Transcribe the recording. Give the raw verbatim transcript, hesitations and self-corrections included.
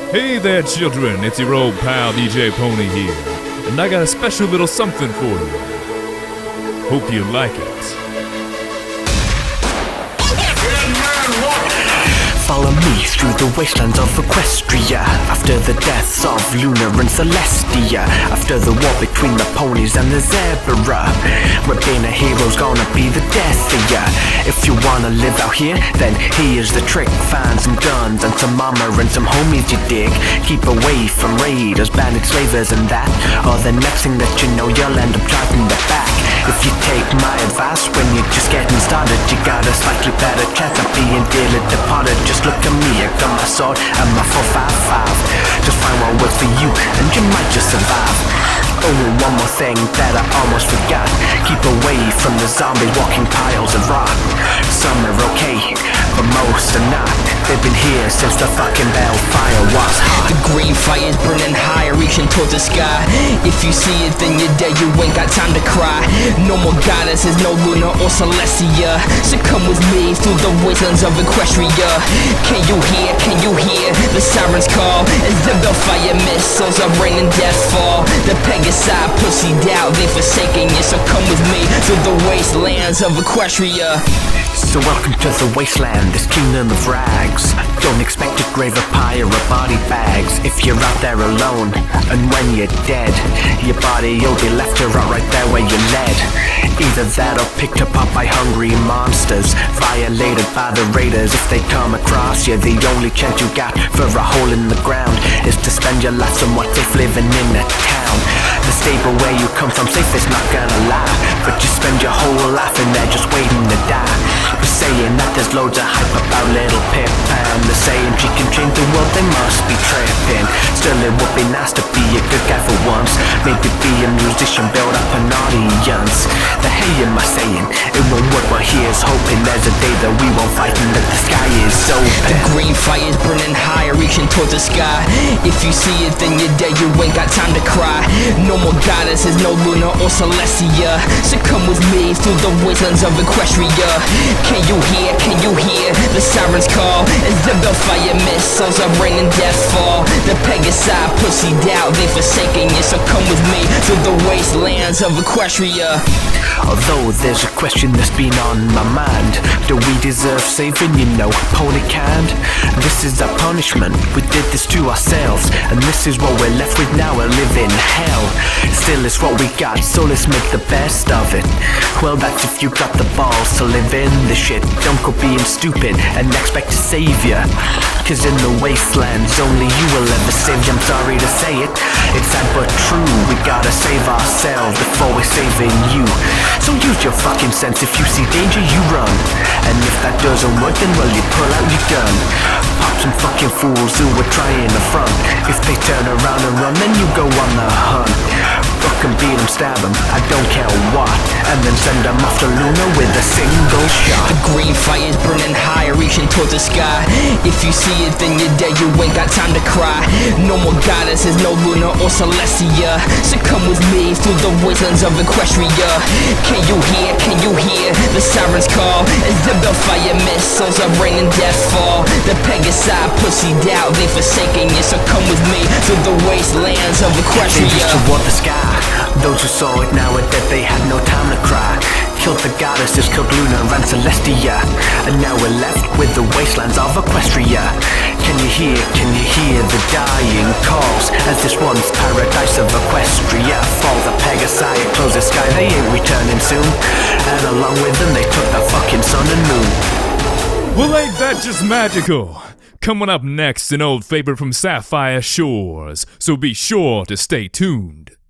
Hey there, children, it's your old pal D J Pony here, and I got a special little something for you. Hope you like it. Follow me through the wastelands of Equestria. After the deaths of Luna and Celestia, after the war between the ponies and the zebra, where being a hero's gonna be the death of ya. If you wanna live out here, then here's the trick. Find some guns and some armor and some homies you dig. Keep away from raiders, bandits, slavers and that, or the next thing that you know you'll end up driving the back. If you take my advice when you're just getting started, you got a slightly better chance of being dearly departed. Just look at me, I got my sword and my four five five. Just find what works for you and you might just survive. Oh, one more thing that I almost forgot. Keep away from the zombies walking piles of rock. Some are okay, but most are not. They've been here since the fucking Bellfire was hot. The green fire's burning high, reaching towards the sky. If you see it, then you're dead, you ain't got time to cry. No more goddesses, no Luna or Celestia. So come with me through the wastelands of Equestria. Can you hear, can you hear the sirens call? As the Bellfire missiles are raining death fall. The Pegasi pussied out, they forsaken you. So come with me through the wastelands of Equestria. So welcome to the wasteland, this kingdom of rags. Don't expect a grave, a pyre, or body bags. If you're out there alone, and when you're dead, your body you'll be left to rot right there where you led. Either that or picked apart by hungry monsters, violated by the raiders. If they come across you, the only chance you got for a hole in the ground is to spend your life somewhat safe living in a town. The stable where you come from safe is not gonna lie, but you spend your whole life in there just waiting to die. We're saying that there's loads of hype about Little Pip, and they're saying she can change the world, they must be tripping. Still it would be nice to be a good guy for once. Maybe be a musician, build up an audience. The hey am I saying? It won't work, but here's hoping there's a day that we won't fight and that the sky is open. The green fire's burning high, reaching towards the sky. If you see it, then you're dead, you ain't got time to cry. No more goddesses, no Luna or Celestia. So come with me through the wastelands of Equestria. Can you hear, can you hear the sirens call? As the Bellfire missiles are raining death fall. The Pegasi pussied out, they forsaken you. So come with me through the wastelands of Equestria. Although there's a question that's been on my mind, do we deserve saving, you know, pony kind? This is our punishment, we did this to ourselves, and this is what we're left with now, we're living hell. Still it's what we got, so let's make the best of it. Well, that's if you got the balls to live in the shit. Don't go being stupid and expect to save ya, cause in the wastelands only you will ever save ya. I'm sorry to say it, it's sad but true. We gotta save ourselves before we're saving you. So use your fucking sense, if you see danger you run, and if that doesn't work then well you pull out your gun. Pop some fucking fools who are trying to front. If they turn around and run then you go on the hunt. Fucking beat them, stab them, I don't care what, and then send them off to Luna with a single shot. The green fire's burning high, reaching towards the sky. If you see it, then you're dead, you ain't got time to cry. No more goddesses, no Luna or Celestia. So come with me through the wastelands of Equestria. Can you hear, can you hear the sirens call? As the Bellfire missiles are raining death fall. The Pegasi pussied out, they forsaken you. So come with me through the wastelands of Equestria. They just toward the sky. Those who saw it now are dead, they had no time to cry. Killed the goddesses, killed Luna and Celestia, and now we're left with the wastelands of Equestria. Can you hear, can you hear the dying calls? As this once paradise of Equestria fall. The Pegasi close the sky, they ain't returning soon, and along with them they took the fucking sun and moon. Well, ain't that just magical? Coming up next, an old favorite from Sapphire Shores, so be sure to stay tuned.